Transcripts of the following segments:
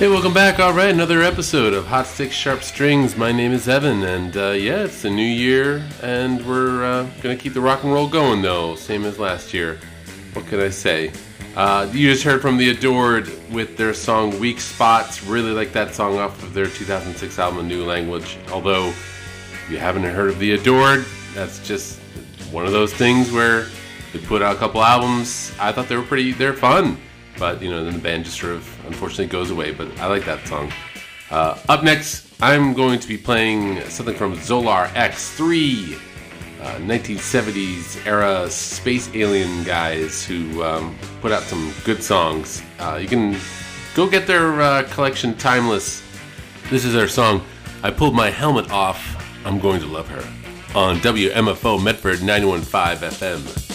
Hey, welcome back. All right, another episode of Hot Sticks, Sharp Strings. My name is Evan, and yeah, it's a new year, and we're going to keep the rock and roll going, though, same as last year. What can I say? You just heard from The Adored with their song Weak Spots. Really like that song off of their 2006 album, A New Language. Although, if you haven't heard of The Adored, that's just one of those things where they put out a couple albums. I thought they're fun. But, you know, then the band just sort of, unfortunately, goes away. But I like that song. Up next, I'm going to be playing something from Zolar X3, 1970s era space alien guys who put out some good songs. You can go get their collection, Timeless. This is their song, I Pulled My Helmet Off, I'm Going to Love Her, on WMFO Medford 91.5 FM.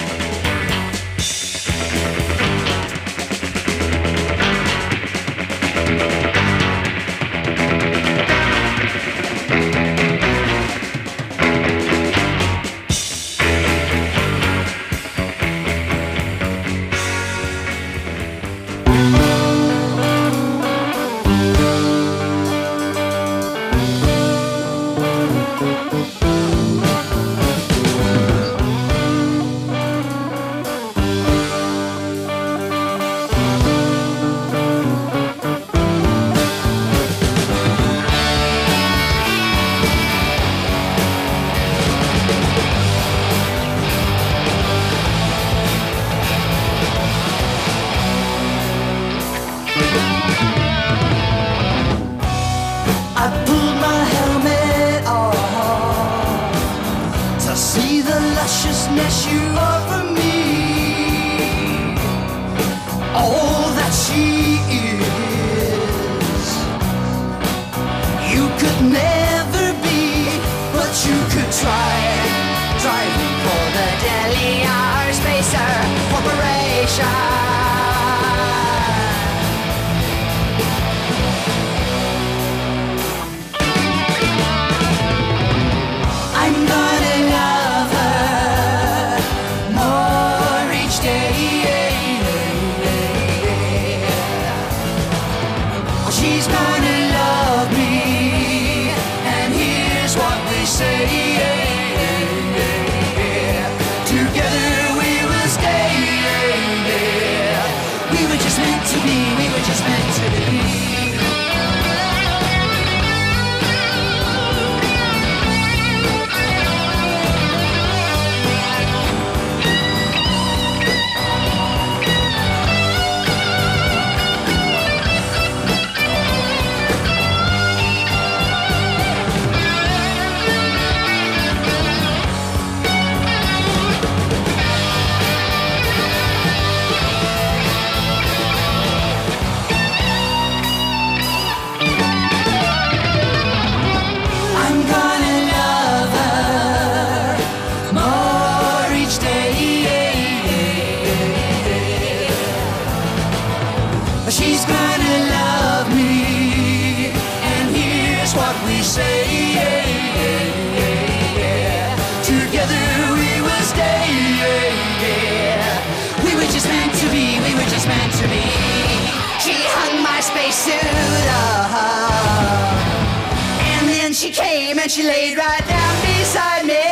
She laid right down beside me.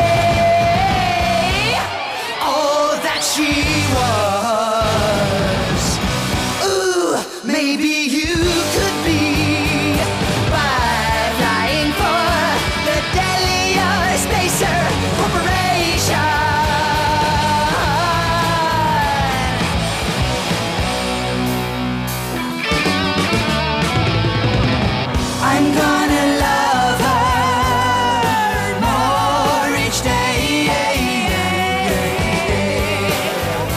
All that she was. Ooh, maybe you could be by flying for the Delia Spacer Corporation. I'm gonna love her more each day.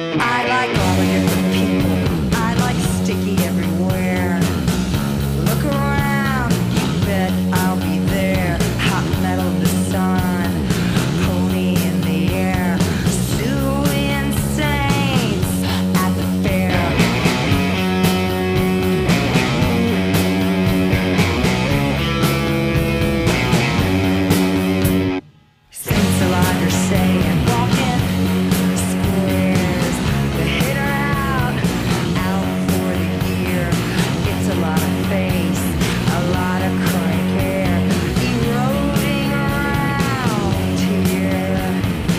I like all the different people. I like sticky everywhere. Look around, you bet I'll be there. Hot metal, the sun, pony in the air. Suing saints at the fair. Saints alive are saying, walking squares. The hit her out for the year. It's a lot of face, a lot of crank hair, eroding around here.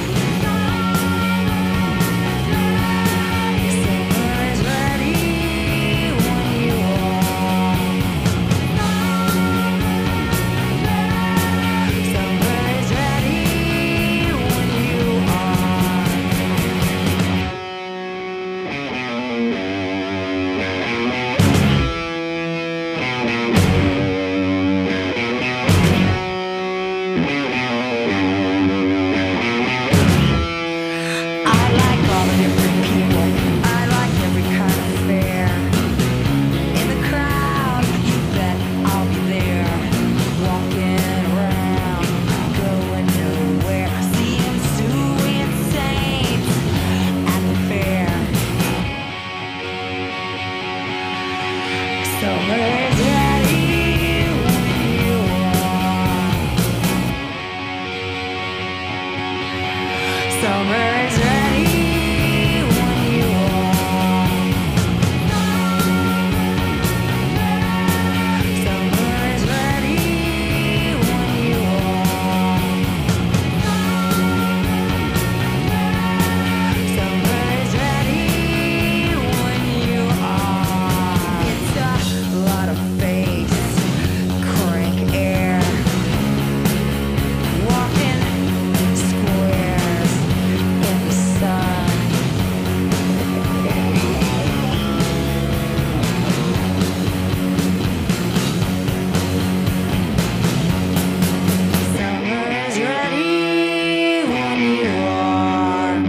Summer is ready when you are. Summer is ready when you are. I like all the different people. I like every kind of fare. In the crowd, you bet I'll be there. Walking around, going nowhere. Seeing suing saints at the fair. Summer is ready when you are. Summer is ready when you are. Summer is ready when you are. Summer is ready when you are. It's a lot of face, crank air. Walking squares in the sun. Summer is ready when you are.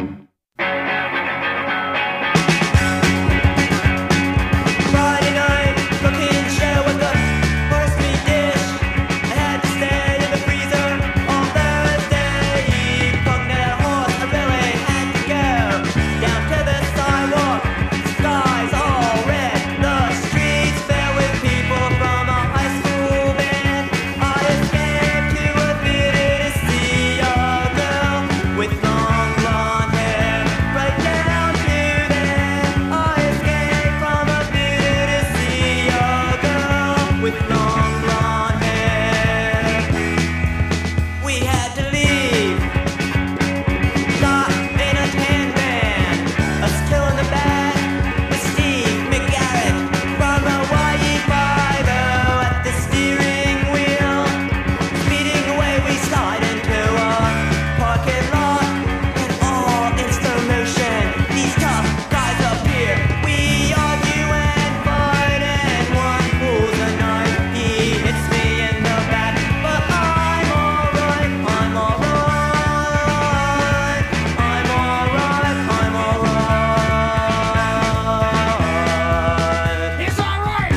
Friday night, cooking show with the first meat dish. I had to stay in the freezer all Thursday. Pung that horse, I really had to go down to the sidewalk. Skies all red, the streets filled with people from a high school band. I escaped to a theater to see a girl with long blonde hair right down to there. I escaped from a theater to see a girl with long blonde hair. We had to leave, not in a tan van. Us still in the back with Steve McGarrett from Hawaii Five-O at the steering wheel. Speeding away, we slide into a parking lot, and all in slow motion. These tough guys up here, we argue and fight, and one pulls a knife. He hits me in the back, but I'm alright. I'm alright. I'm alright. I'm alright. It's alright.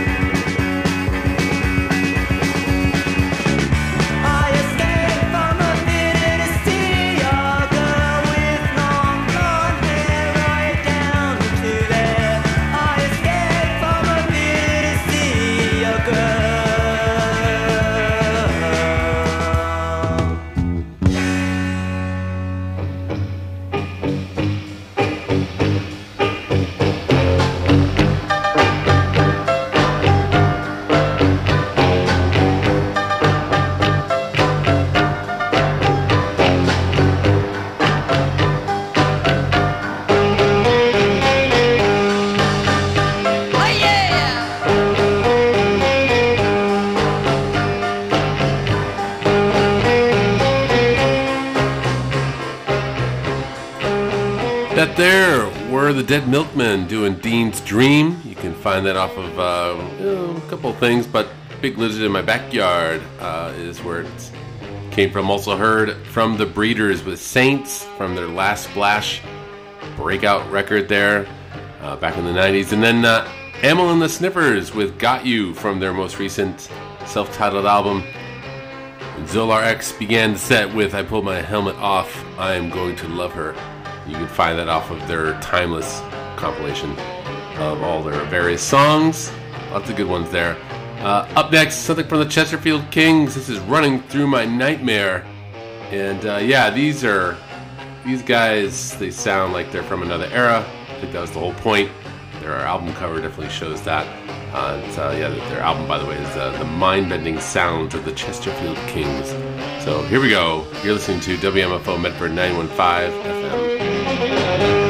I escaped from a theater to see a girl with long blonde hair right down to there. I escaped from a theater to see a girl. Oh yeah! That there were the Dead Milkmen doing Dean's Dream. You can find that off of a couple of things, but Big Lizard in My Backyard is where it came from. Also heard from the Breeders with Saints from their Last Splash breakout record there back in the 90s. And then Amyl and the Sniffers with Got You from their most recent self-titled album. And Zolar X began the set with I Pulled My Helmet Off, I Am Going to Love Her. You can find that off of their Timeless compilation of all their various songs. Lots of good ones there. Up next, something from the Chesterfield Kings. This is Running Through My Nightmare. And these guys, they sound like they're from another era. I think that was the whole point. Their album cover definitely shows that. Their album, by the way, is The Mind-Bending Sounds of the Chesterfield Kings. So here we go. You're listening to WMFO Medford 91.5 FM.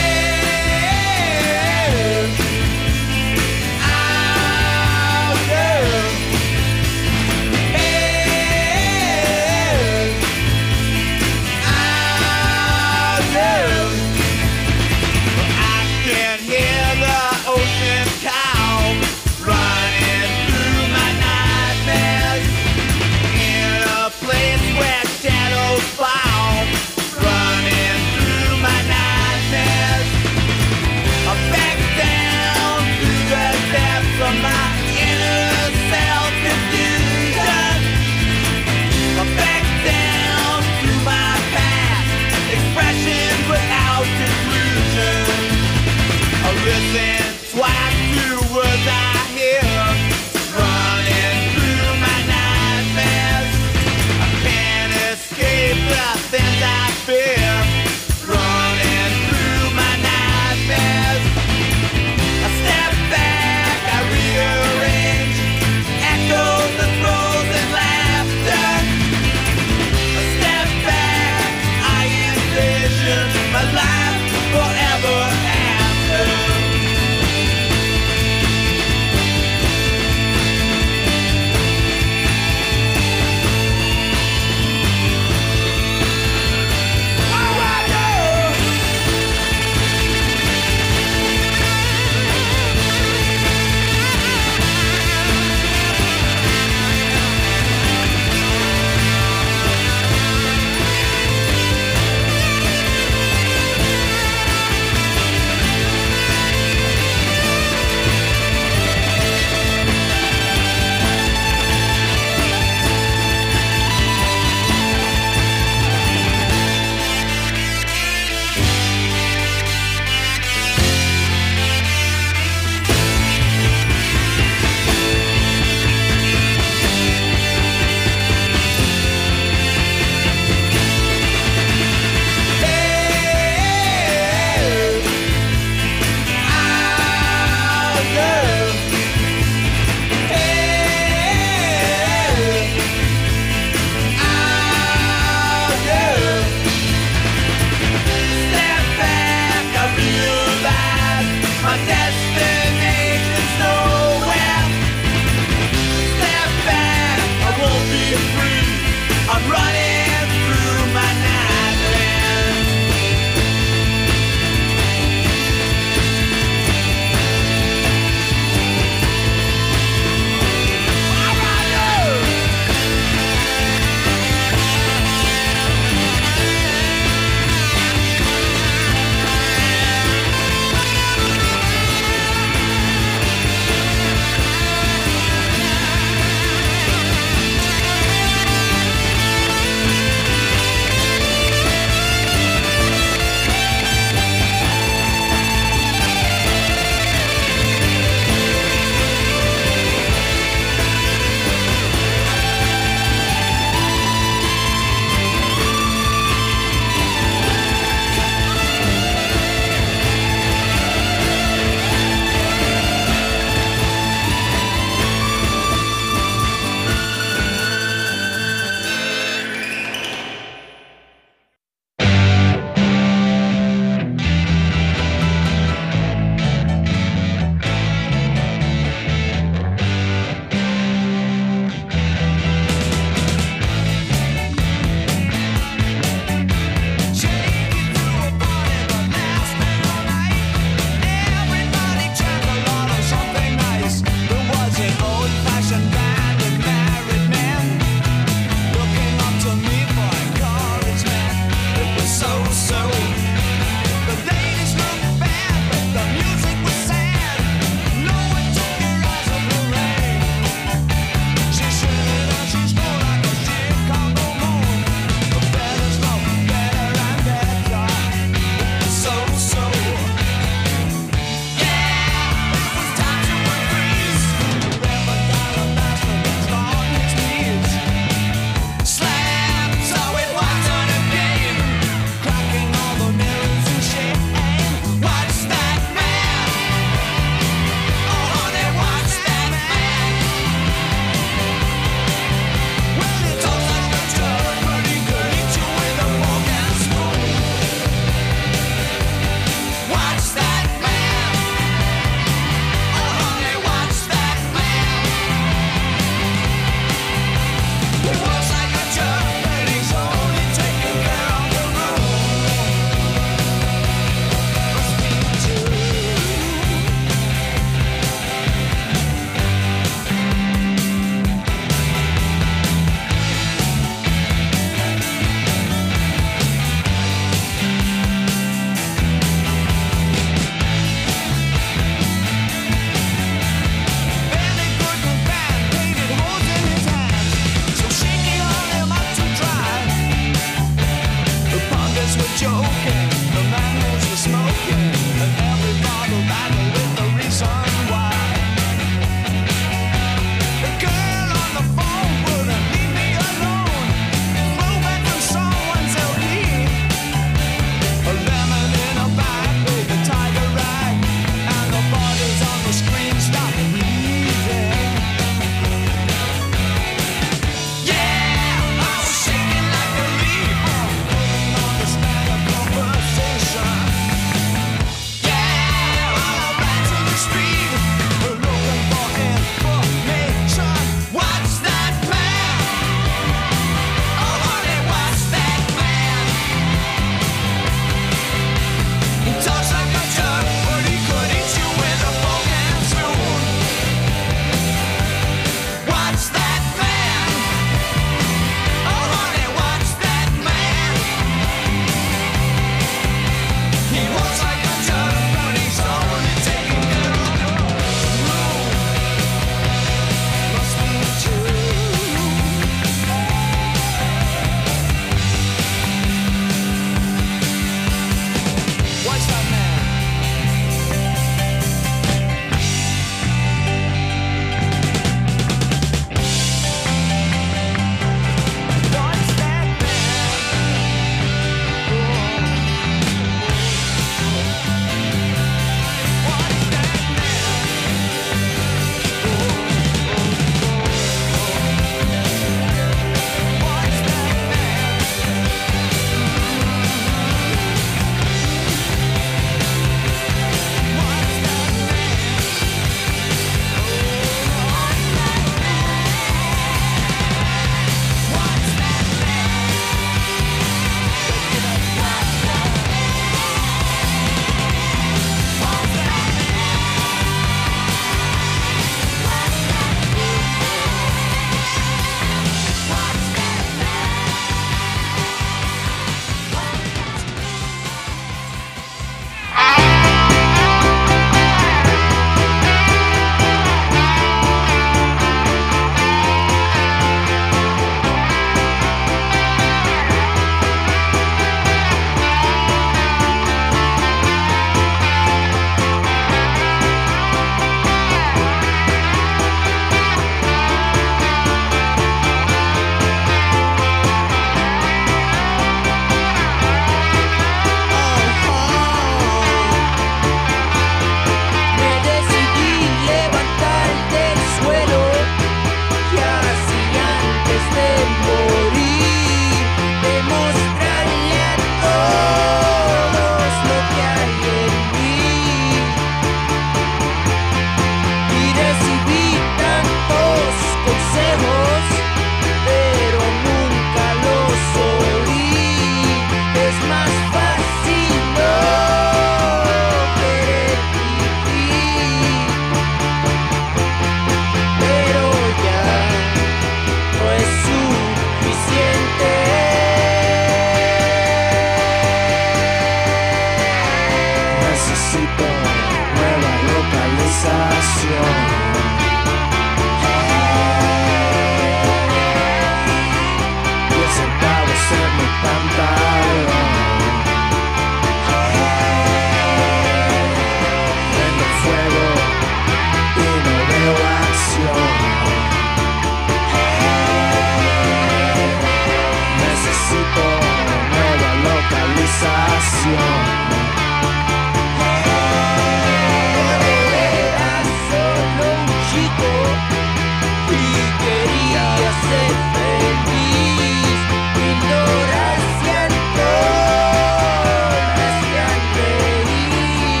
Era solo un chico y quería ser feliz. Ignorancia y alcohol me hacían reír.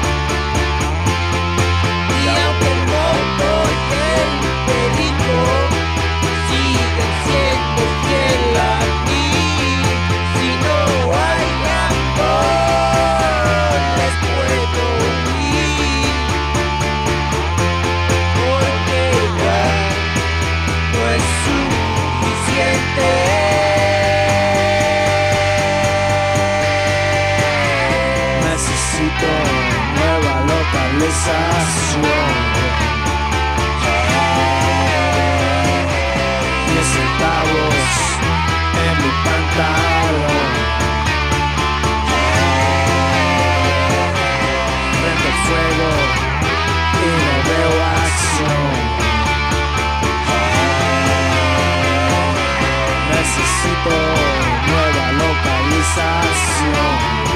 Y aunque el mono y el perico siguen siendo fiel a mí, si no hay amor les puedo huir, porque ya no es suficiente. Necesito nueva localización. 10 centavos en mi pantalón. Prendo fuego y no veo acción. Necesito nueva localización.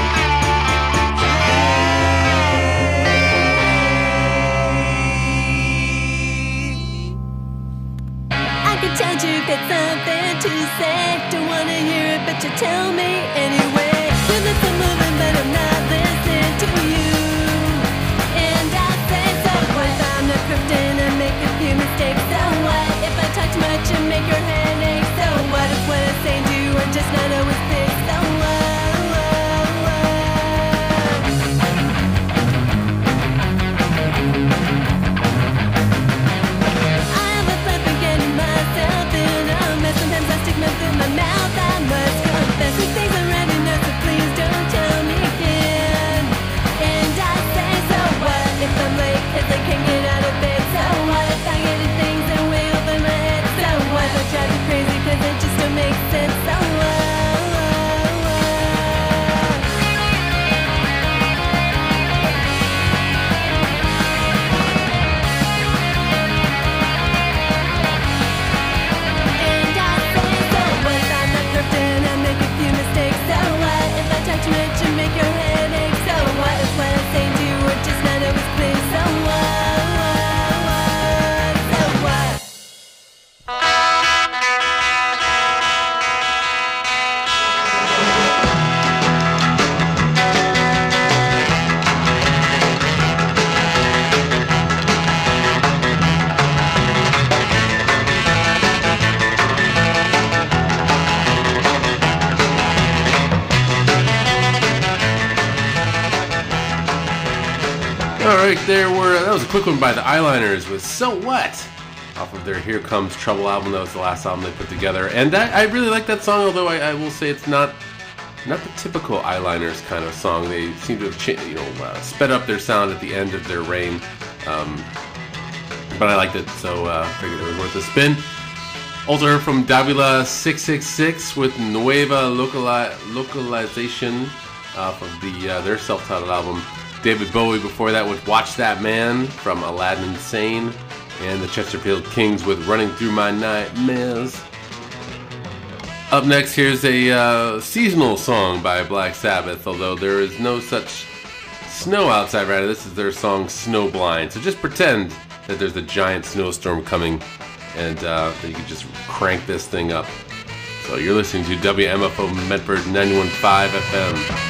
I could tell you got something to say. Don't wanna hear it, but you tell me anyway. Your lips are moving, but I'm not listening to you. And I say, so what if I'm not crooked and make a few mistakes? So what if I talk too much and make your head ache? So what if what I say and do are just not always fixed? So what? I have a fun forgetting myself in a mess. Sometimes I stick my foot in my mouth. I must confess these things I already know, so please don't tell me again. And I say, so what if I'm late 'cause I can't get out of bed? So what if I get into things that way over my head? So what if I drive you crazy 'cause it just don't make sense? So what? And I say, so what if I'm not perfect and I make a few mistakes? So what if I talk too much and make your head ache? So what if what I say and do are just not always clear? So what? So what? All right, that was a quick one by the Eyeliners with So What? Off of their Here Comes Trouble album. That was the last album they put together. And I really like that song, although I will say it's not the typical Eyeliners kind of song. They seem to have sped up their sound at the end of their reign. But I liked it, so figured it was worth a spin. Also heard from Davila 666 with Nueva Localization off of their self-titled album. David Bowie before that with Watch That Man from Aladdin Insane. And the Chesterfield Kings with Running Through My Nightmares. Up next, here's a seasonal song by Black Sabbath, although there is no such snow outside right now. This is their song Snowblind. So just pretend that there's a giant snowstorm coming and that you can just crank this thing up. So you're listening to WMFO Medford 91.5 FM.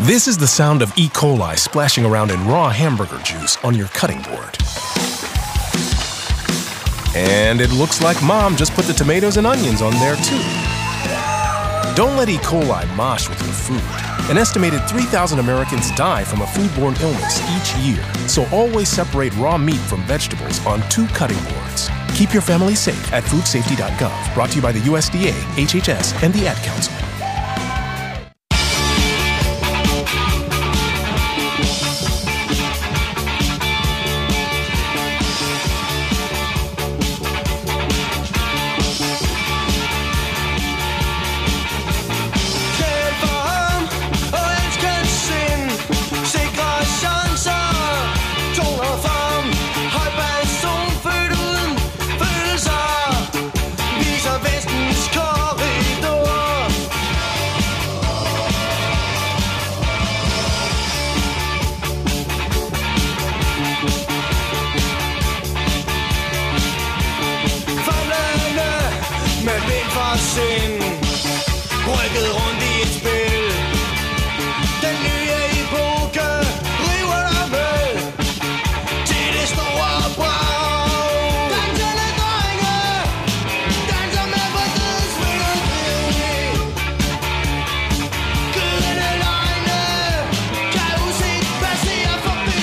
This is the sound of E. coli splashing around in raw hamburger juice on your cutting board. And it looks like Mom just put the tomatoes and onions on there too. Don't let E. coli mosh with your food. An estimated 3,000 Americans die from a foodborne illness each year, so always separate raw meat from vegetables on 2 cutting boards. Keep your family safe at foodsafety.gov. Brought to you by the USDA, HHS, and the Ad Council. Rykket rundt i et spil. Den nye epoke river dig med til det store brag. Dansende drenge danser med på tidsmelodi. Gyldne løgne kan uset passere forbi.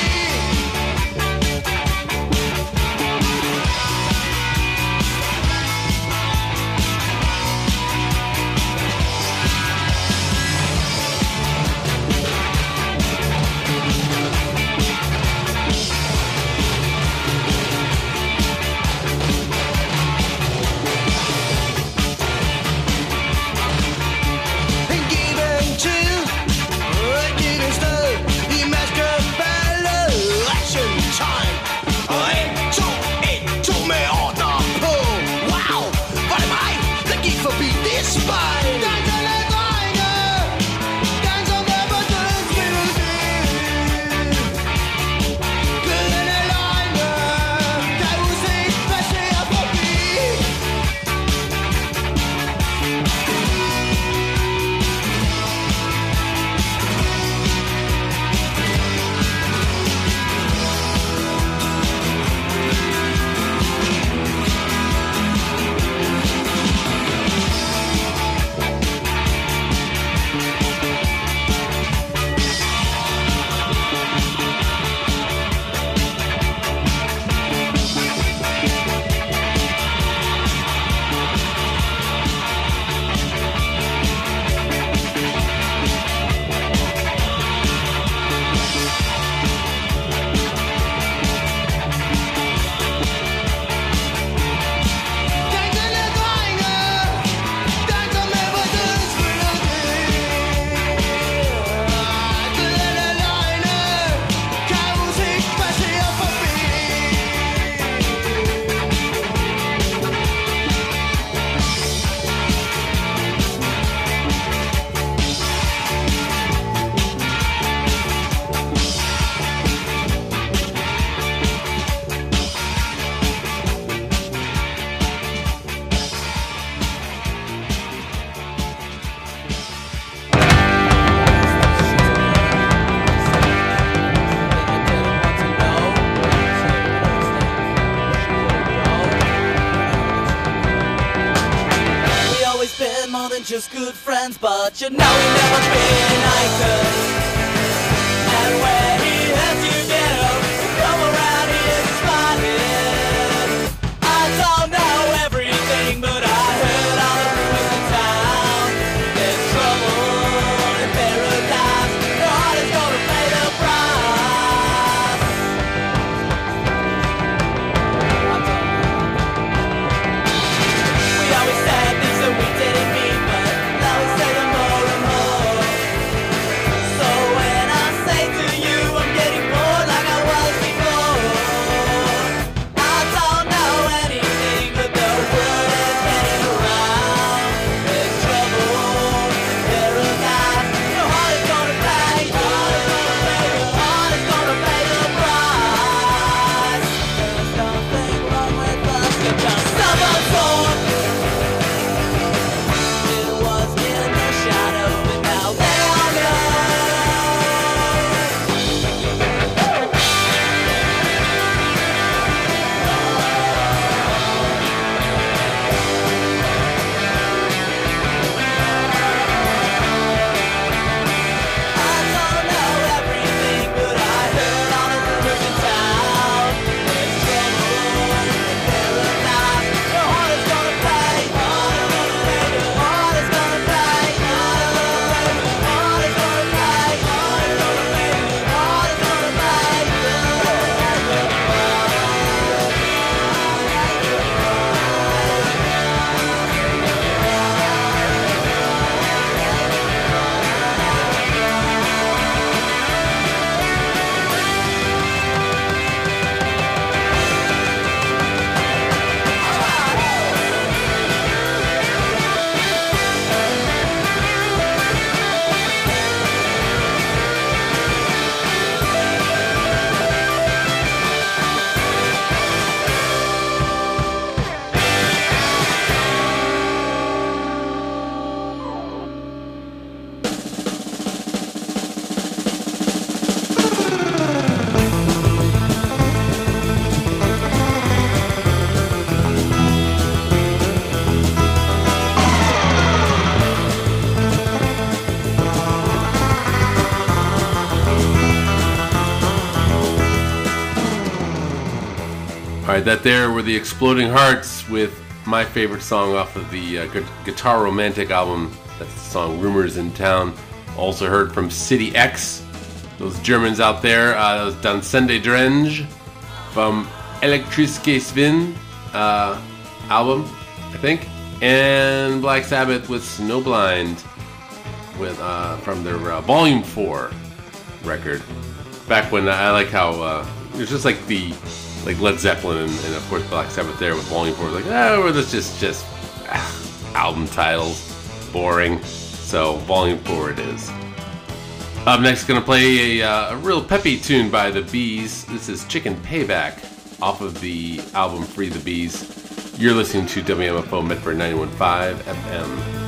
Just good friends, but you know he never been like us. And when he has you get up, come around here smiling. I don't know everything, but I heard all the rumors in town. There's trouble in paradise. Your heart is gonna pay the price. We always said things that we didn't mean. So All right, that there were the Exploding Hearts with my favorite song off of the Guitar Romantic album. That's the song Rumors in Town. Also heard from City X, those Germans out there. That was Dann Sende Drenge from Elektriske Svin album, I think. And Black Sabbath with Snowblind with from their Volume 4 record. Back when I like how it was just like Led Zeppelin and of course Black Sabbath there with Volume 4. Like, well, that's just album titles, boring. So Volume 4 it is. Up next, gonna play a real peppy tune by the Bees. This is Chicken Payback off of the album Free the Bees. You're listening to WMFO Medford 91.5 FM.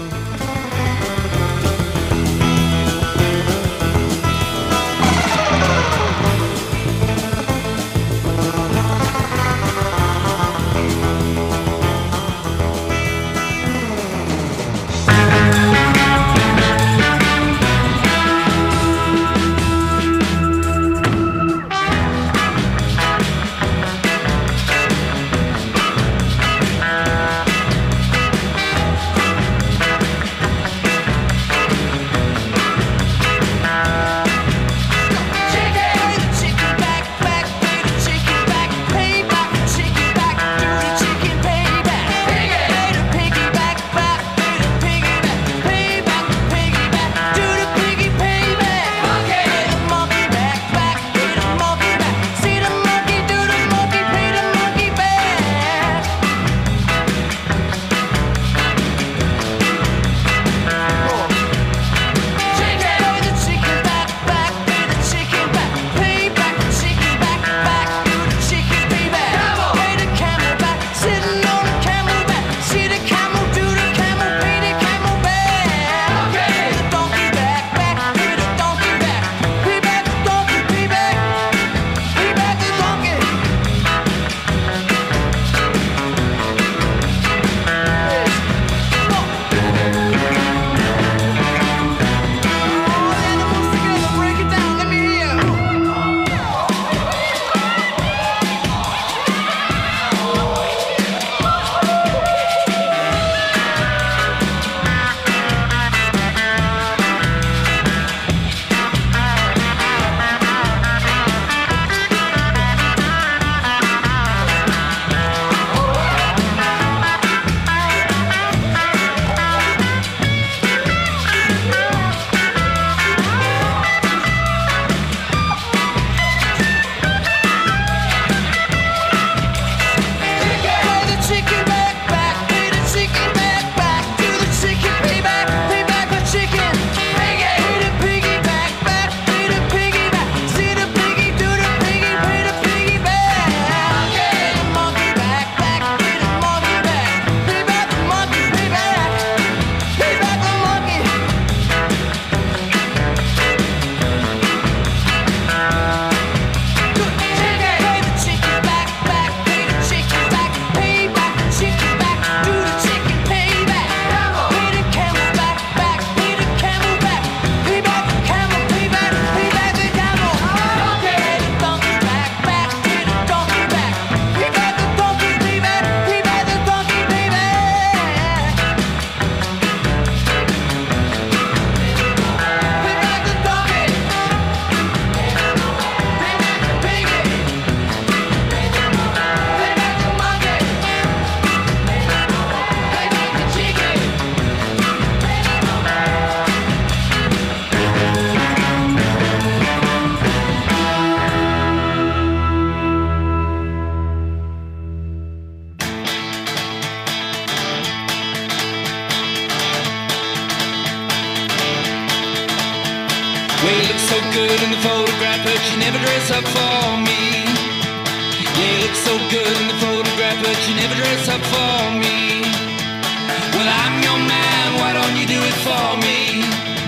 Well, you look so good in the photograph, but you never dress up for me. Yeah, you look so good in the photograph, but you never dress up for me. Well, I'm your man, why don't you do it for me?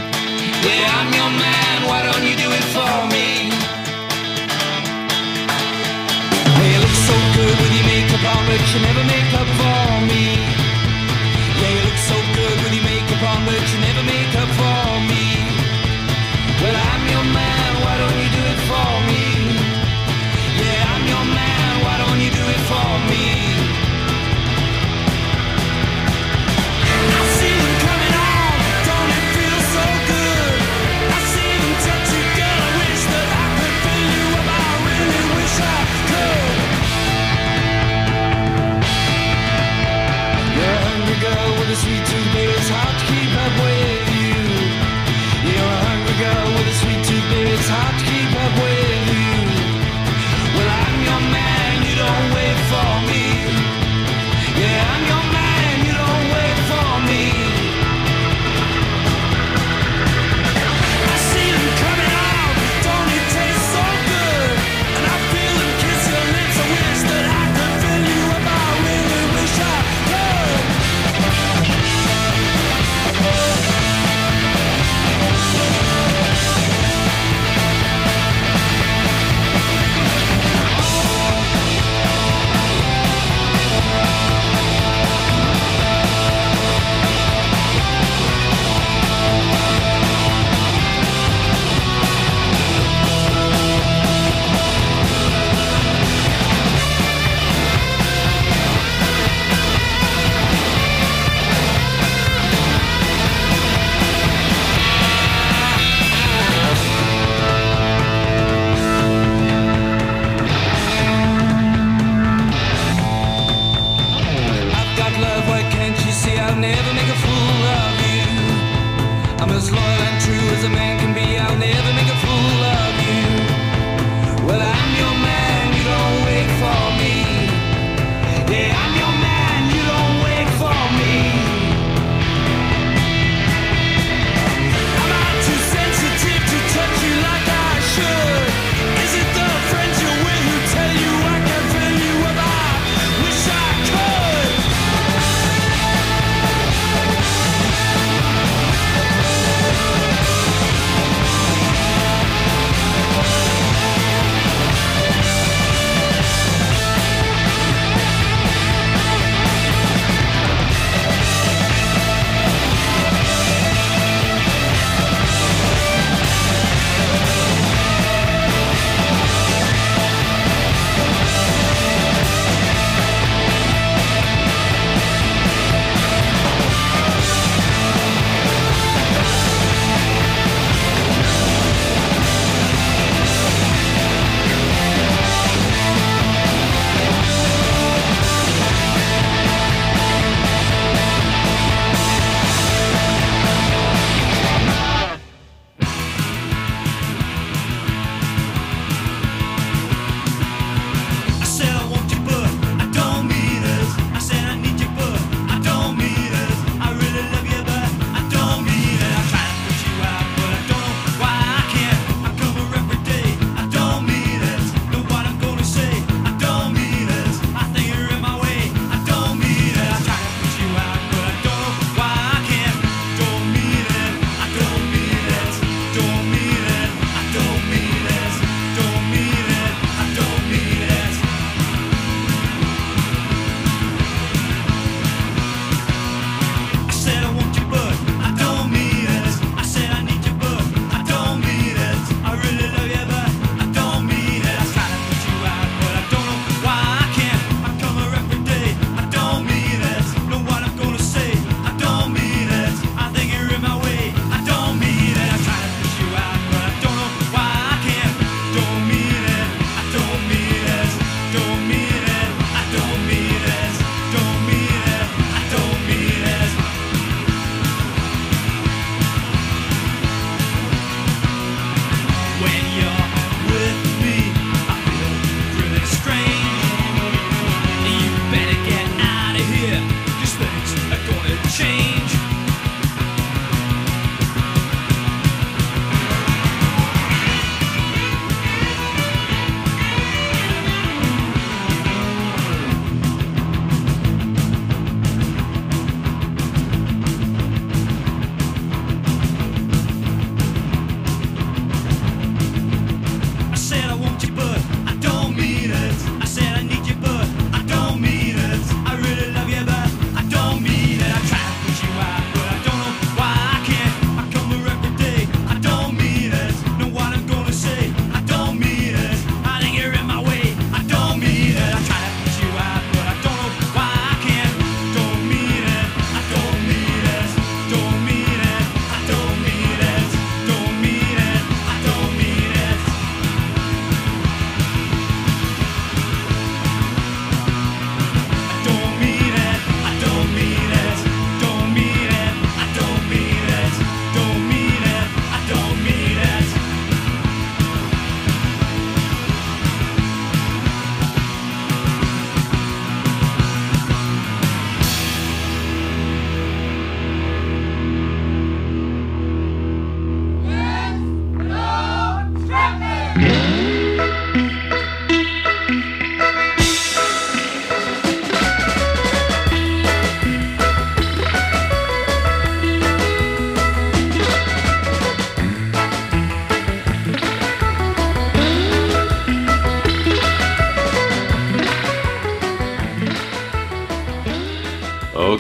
Yeah, I'm your man, why don't you do it for me? Well, you look so good with your makeup on, but you never make up for me. Yeah, you look so good with your makeup on, but you never make up for me. Well, I'm your man, why don't you do it for me? Yeah, I'm your man, why don't you do it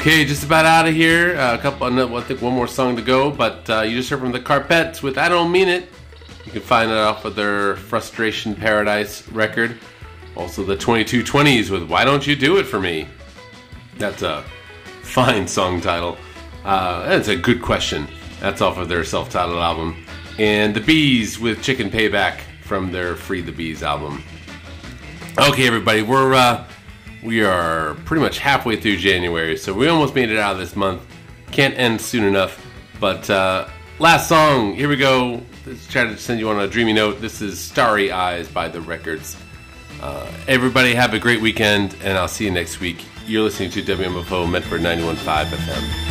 Okay, just about out of here. I think one more song to go, but you just heard from the Carpettes with I Don't Mean It. You can find it off of their Frustration Paradise record. Also the 2220s with Why Don't You Do It For Me. That's a fine song title. That's a good question. That's off of their self-titled album. And the Bees with Chicken Payback from their Free the Bees album. Okay, everybody, we are pretty much halfway through January, so we almost made it out of this month. Can't end soon enough. But last song, here we go. Let's try to send you on a dreamy note. This is Starry Eyes by The Records. Everybody have a great weekend, and I'll see you next week. You're listening to WMFO Medford 91.5 FM.